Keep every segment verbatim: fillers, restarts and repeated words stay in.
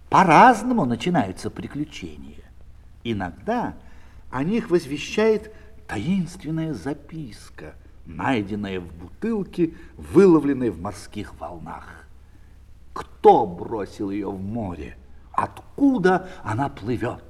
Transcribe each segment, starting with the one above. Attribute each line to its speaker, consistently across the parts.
Speaker 1: По-разному начинаются приключения. Иногда о них возвещает таинственная записка, найденная в бутылке, выловленной в морских волнах. Кто бросил ее в море? Откуда она плывет?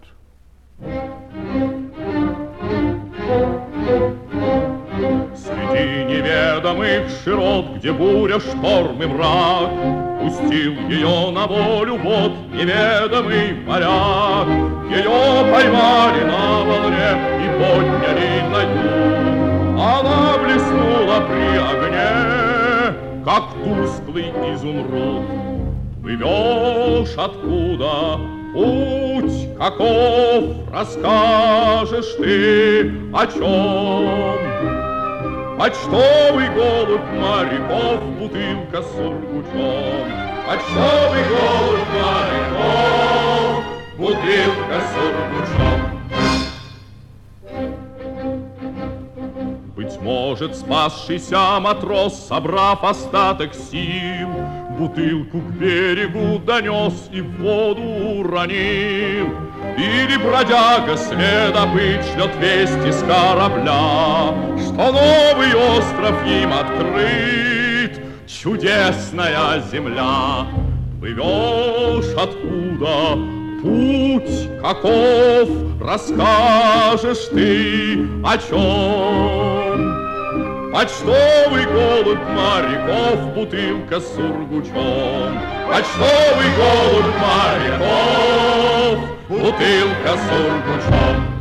Speaker 2: Среди неведомых широт, где буря, шторм и мрак, пустил ее на волю вот неведомый моряк. Ее поймали на волне и подняли на дну. Она блеснула при огне, как тусклый изумруд. Плывешь откуда, путь каков, расскажешь ты о чем? Почтовый голубь моряков, бутылка с сургучом. Почтовый голубь моряков, бутылка с сургучом. Быть может, спасшийся матрос, собрав остаток сил, бутылку к берегу донес и в воду уронил. Или бродяга следопыт шлет вести с корабля, что новый остров им открыт, чудесная земля. Плывешь откуда, путь каков, расскажешь ты о чем? Почтовый голубь моряков, бутылка с сургучом. Почтовый голубь моряков, бутылка с сургучом.